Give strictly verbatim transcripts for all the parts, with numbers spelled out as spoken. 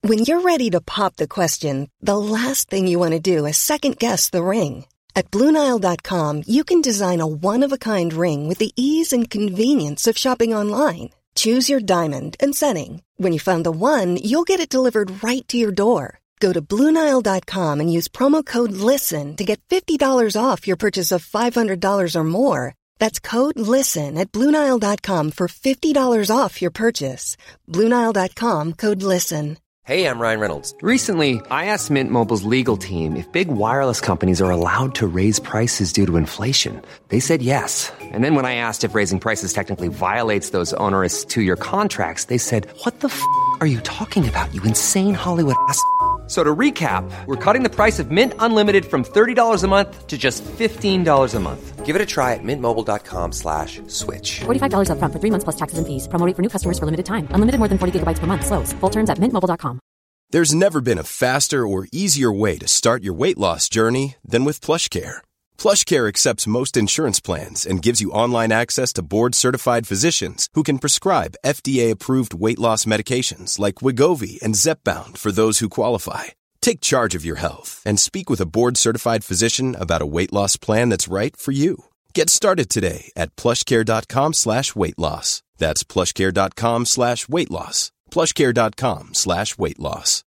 When you're ready to pop the question, the last thing you want to do is second-guess the ring. At Blue Nile dot com, you can design a one-of-a-kind ring with the ease and convenience of shopping online. Choose your diamond and setting. When you find the one, you'll get it delivered right to your door. Go to Blue Nile dot com and use promo code LISTEN to get fifty dollars off your purchase of five hundred dollars or more. That's code LISTEN at Blue Nile dot com for fifty dollars off your purchase. Blue Nile dot com, code LISTEN. Hey, I'm Ryan Reynolds. Recently, I asked Mint Mobile's legal team if big wireless companies are allowed to raise prices due to inflation. They said yes. And then when I asked if raising prices technically violates those onerous two-year contracts, they said, what the f*** are you talking about, you insane Hollywood ass f- So to recap, we're cutting the price of Mint Unlimited from thirty dollars a month to just fifteen dollars a month. Give it a try at mintmobile.com slash switch. forty-five dollars up front for three months plus taxes and fees. Promo rate for new customers for limited time. Unlimited more than forty gigabytes per month. Slows full terms at mint mobile dot com. There's never been a faster or easier way to start your weight loss journey than with PlushCare. PlushCare accepts most insurance plans and gives you online access to board-certified physicians who can prescribe F D A-approved weight loss medications like Wegovy and Zepbound for those who qualify. Take charge of your health and speak with a board-certified physician about a weight loss plan that's right for you. Get started today at plushcare.com slash weight loss. That's plushcare.com slash weight loss. plushcare.com slash weight loss.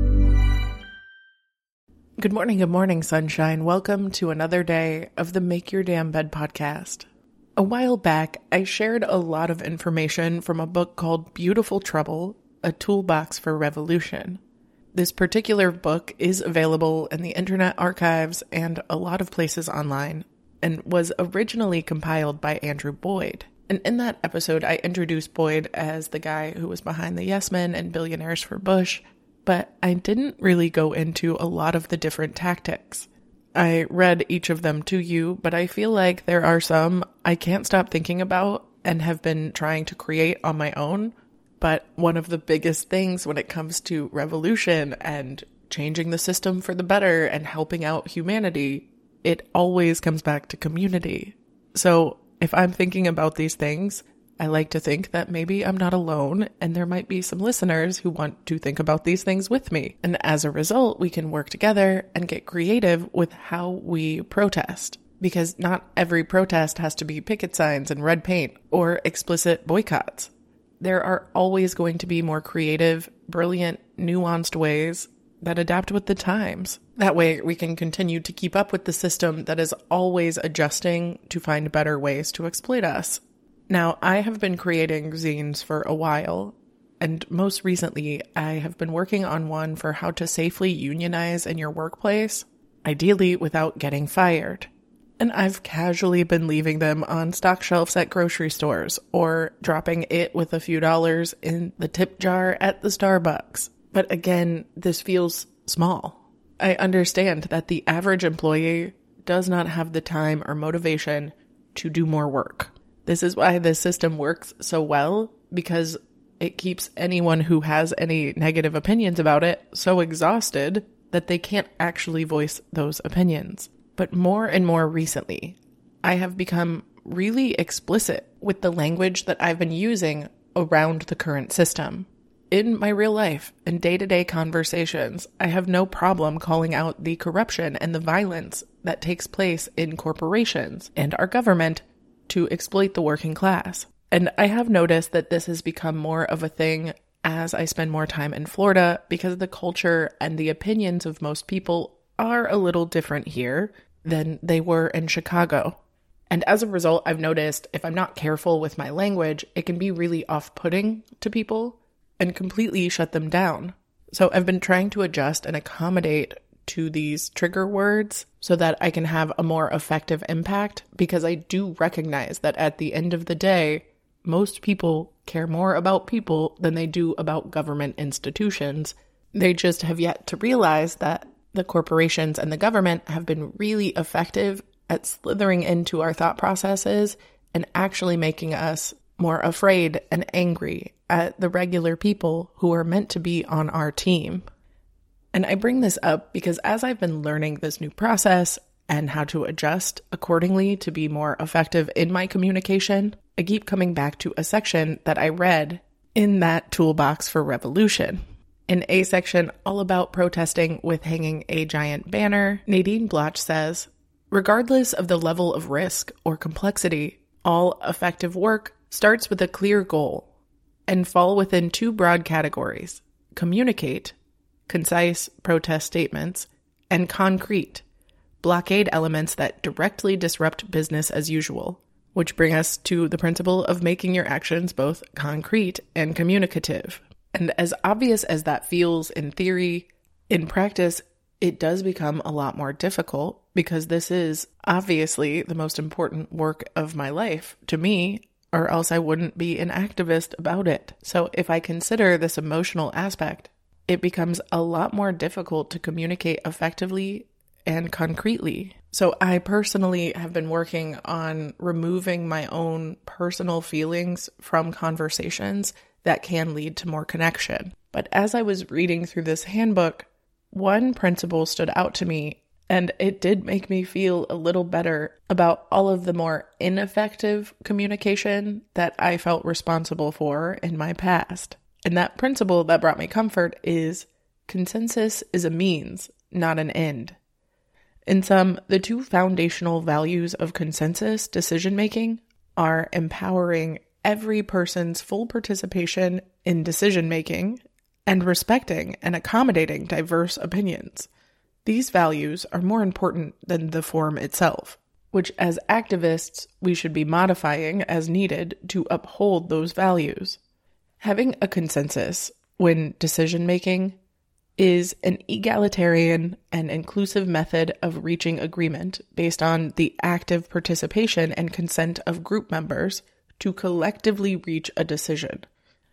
Good morning, good morning, sunshine. Welcome to another day of the Make Your Damn Bed podcast. A while back, I shared a lot of information from a book called Beautiful Trouble, A Toolbox for Revolution. This particular book is available in the Internet Archives and a lot of places online, and was originally compiled by Andrew Boyd. And in that episode, I introduced Boyd as the guy who was behind the Yes Men and Billionaires for Bush, but I didn't really go into a lot of the different tactics. I read each of them to you, but I feel like there are some I can't stop thinking about and have been trying to create on my own. But one of the biggest things when it comes to revolution and changing the system for the better and helping out humanity, it always comes back to community. So if I'm thinking about these things, I like to think that maybe I'm not alone and there might be some listeners who want to think about these things with me. And as a result, we can work together and get creative with how we protest. Because not every protest has to be picket signs and red paint or explicit boycotts. There are always going to be more creative, brilliant, nuanced ways that adapt with the times. That way we can continue to keep up with the system that is always adjusting to find better ways to exploit us. Now, I have been creating zines for a while, and most recently I have been working on one for how to safely unionize in your workplace, ideally without getting fired. And I've casually been leaving them on stock shelves at grocery stores or dropping it with a few dollars in the tip jar at the Starbucks. But again, this feels small. I understand that the average employee does not have the time or motivation to do more work. This is why this system works so well, because it keeps anyone who has any negative opinions about it so exhausted that they can't actually voice those opinions. But more and more recently, I have become really explicit with the language that I've been using around the current system. In my real life and day-to-day conversations, I have no problem calling out the corruption and the violence that takes place in corporations and our government to exploit the working class. And I have noticed that this has become more of a thing as I spend more time in Florida, because the culture and the opinions of most people are a little different here than they were in Chicago. And as a result, I've noticed if I'm not careful with my language, it can be really off-putting to people and completely shut them down. So I've been trying to adjust and accommodate to these trigger words so that I can have a more effective impact, because I do recognize that at the end of the day, most people care more about people than they do about government institutions. They just have yet to realize that the corporations and the government have been really effective at slithering into our thought processes and actually making us more afraid and angry at the regular people who are meant to be on our team. And I bring this up because as I've been learning this new process and how to adjust accordingly to be more effective in my communication, I keep coming back to a section that I read in that Toolbox for Revolution. In a section all about protesting with hanging a giant banner, Nadine Bloch says, regardless of the level of risk or complexity, all effective work starts with a clear goal and fall within two broad categories: communicate, concise protest statements, and concrete, blockade elements that directly disrupt business as usual, which bring us to the principle of making your actions both concrete and communicative. And as obvious as that feels in theory, in practice, it does become a lot more difficult because this is obviously the most important work of my life to me, or else I wouldn't be an activist about it. So if I consider this emotional aspect, it becomes a lot more difficult to communicate effectively and concretely. So I personally have been working on removing my own personal feelings from conversations that can lead to more connection. But as I was reading through this handbook, one principle stood out to me, and it did make me feel a little better about all of the more ineffective communication that I felt responsible for in my past. And that principle that brought me comfort is consensus is a means, not an end. In sum, the two foundational values of consensus decision-making are empowering every person's full participation in decision-making and respecting and accommodating diverse opinions. These values are more important than the form itself, which as activists we should be modifying as needed to uphold those values. Having a consensus when decision-making is an egalitarian and inclusive method of reaching agreement based on the active participation and consent of group members to collectively reach a decision.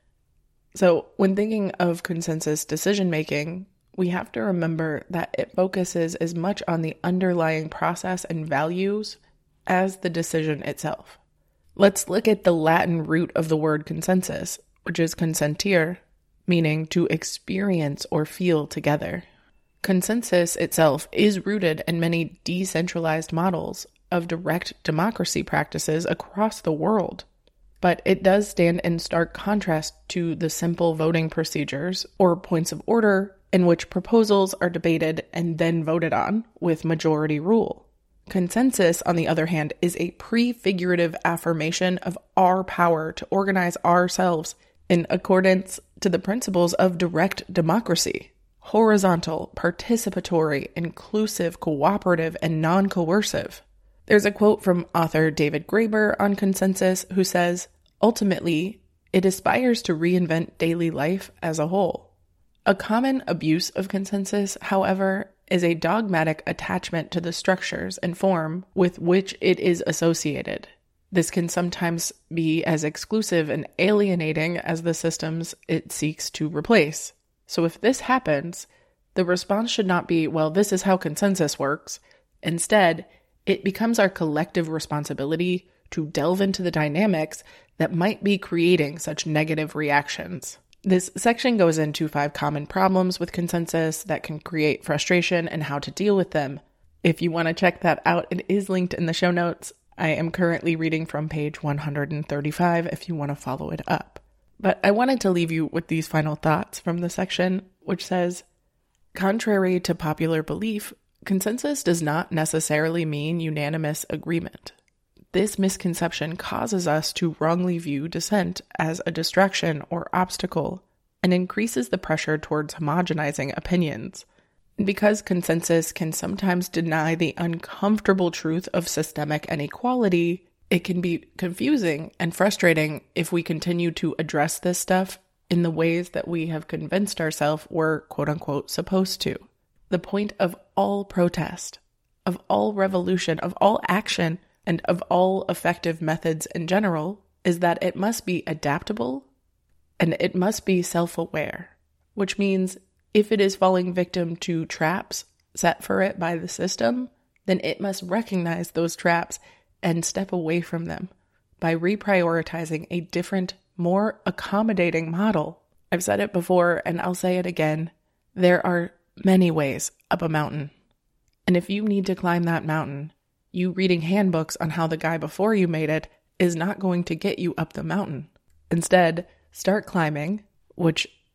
So when thinking of consensus decision-making, we have to remember that it focuses as much on the underlying process and values as the decision itself. Let's look at the Latin root of the word consensus, which is consentire, meaning to experience or feel together. Consensus itself is rooted in many decentralized models of direct democracy practices across the world. But it does stand in stark contrast to the simple voting procedures or points of order in which proposals are debated and then voted on with majority rule. Consensus, on the other hand, is a prefigurative affirmation of our power to organize ourselves in accordance to the principles of direct democracy: horizontal, participatory, inclusive, cooperative, and non-coercive. There's a quote from author David Graeber on consensus who says, ultimately, it aspires to reinvent daily life as a whole. A common abuse of consensus, however, is a dogmatic attachment to the structures and form with which it is associated. This can sometimes be as exclusive and alienating as the systems it seeks to replace. So if this happens, the response should not be, well, this is how consensus works. Instead, it becomes our collective responsibility to delve into the dynamics that might be creating such negative reactions. This section goes into five common problems with consensus that can create frustration and how to deal with them. If you want to check that out, it is linked in the show notes. I am currently reading from page one hundred thirty-five if you want to follow it up. But I wanted to leave you with these final thoughts from the section, which says, contrary to popular belief, consensus does not necessarily mean unanimous agreement. This misconception causes us to wrongly view dissent as a distraction or obstacle and increases the pressure towards homogenizing opinions. And because consensus can sometimes deny the uncomfortable truth of systemic inequality, it can be confusing and frustrating if we continue to address this stuff in the ways that we have convinced ourselves we're quote-unquote supposed to. The point of all protest, of all revolution, of all action, and of all effective methods in general is that it must be adaptable and it must be self-aware, which means if it is falling victim to traps set for it by the system, then it must recognize those traps and step away from them by reprioritizing a different, more accommodating model. I've said it before and I'll say it again. There are many ways up a mountain. And if you need to climb that mountain, you reading handbooks on how the guy before you made it is not going to get you up the mountain. Instead, start climbing, which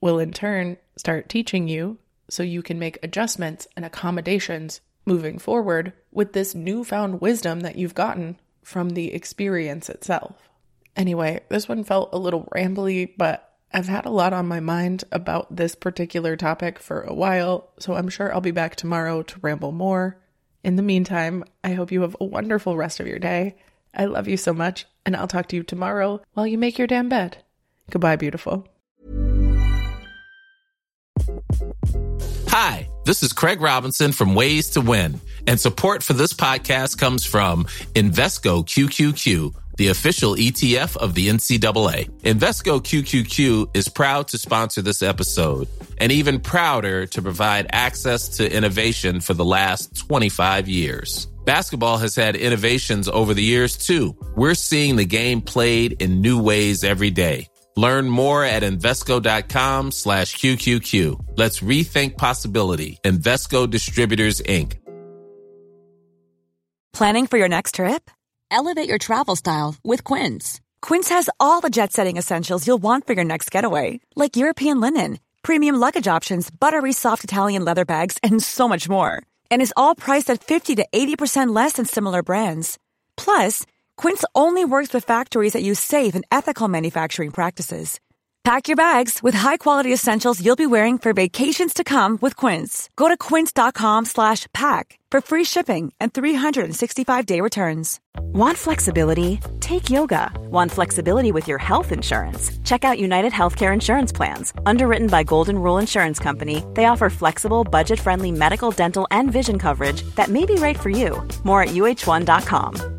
will in turn start teaching you so you can make adjustments and accommodations moving forward with this newfound wisdom that you've gotten from the experience itself. Anyway, this one felt a little rambly, but I've had a lot on my mind about this particular topic for a while, so I'm sure I'll be back tomorrow to ramble more. In the meantime, I hope you have a wonderful rest of your day. I love you so much, and I'll talk to you tomorrow while you make your damn bed. Goodbye, beautiful. Hi, this is Craig Robinson from Ways to Win, and support for this podcast comes from Invesco Q Q Q, the official E T F of the N C double A. Invesco Q Q Q is proud to sponsor this episode, and even prouder to provide access to innovation for the last twenty-five years. Basketball has had innovations over the years, too. We're seeing the game played in new ways every day. Learn more at Invesco.com slash QQQ. Let's rethink possibility. Invesco Distributors, Incorporated. Planning for your next trip? Elevate your travel style with Quince. Quince has all the jet-setting essentials you'll want for your next getaway, like European linen, premium luggage options, buttery soft Italian leather bags, and so much more. And is all priced at fifty to eighty percent less than similar brands. Plus, Quince only works with factories that use safe and ethical manufacturing practices. Pack your bags with high-quality essentials you'll be wearing for vacations to come with Quince. Go to quince.com slash pack for free shipping and three sixty-five day returns. Want flexibility? Take yoga. Want flexibility with your health insurance? Check out United Healthcare Insurance Plans. Underwritten by Golden Rule Insurance Company, they offer flexible, budget-friendly medical, dental, and vision coverage that may be right for you. More at U H one dot com.